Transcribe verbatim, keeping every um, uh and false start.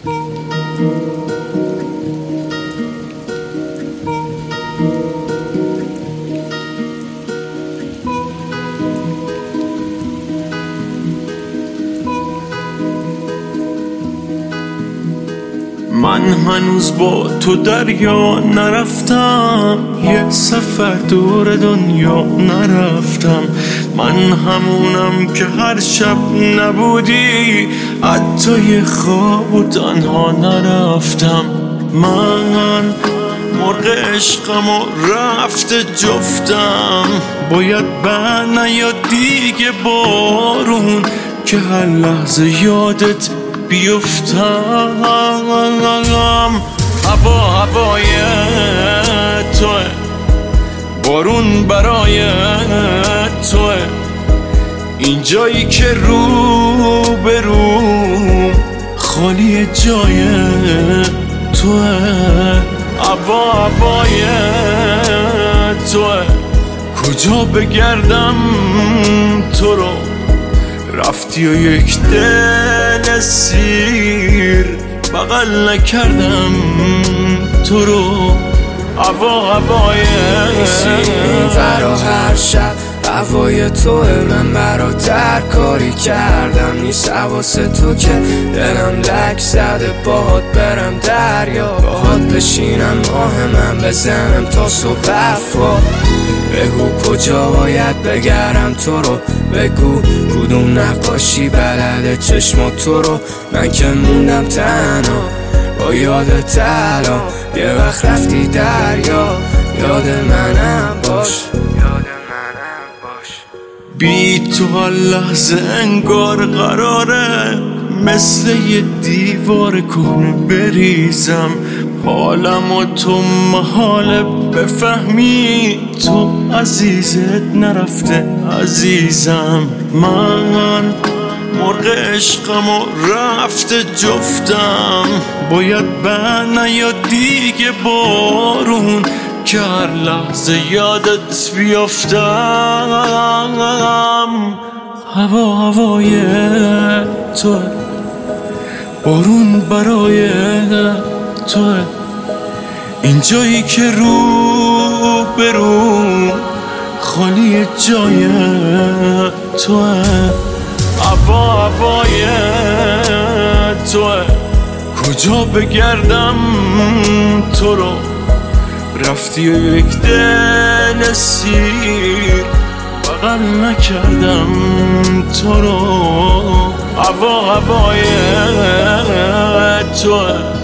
من هنوز با تو دریا نرفتم، یه سفر دور دنیا نرفتم. من همونم که هر شب نبودی حتی یه خواب و تنها نرفتم. من مرغ عشقم و رفته جفتم، باید بر نیاد دیگه بارون که هر لحظه یادت بیفتم. هوا هوای توه، بارون برای توه، این جایی که رو به رو خالی جای توه. هوا هوای توه، کجا بگردم تو رو، رفتی و یک دل سیر بغل نکردم تو رو. هوا هوای فرا هر شب هوای توه، من برات هر کاری کردم نیست حواس تو که دلم لک زده باهات برم دریا، باهات بشینم ماه من بزنم تا صبح حرفا. بگو کجا باید بگردم تو رو، بگو کدوم نقاشی بلده چشم تو رو. من که موندم تنها با یادت الان، یه وقت رفتی دریا یاد منم باش. بی تو هر لحظه انگار قراره مثل یه دیوار کهنه بریزم. حالم و تو محاله بفهمی، تو عزیزت نرفته عزیزم. من مرغ عشقم و رفته جفتم، باید بر نیاد دیگه بارون که هر لحظه یادت بیافتم. هوا هوای توه، بارون برای توه، این جایی که رو به رو خالی جای توه. هوا هوای توه، کجا بگردم تو رو، رفتی و یک دل سیر بغل نکردم تو رو. هوا هوای توه.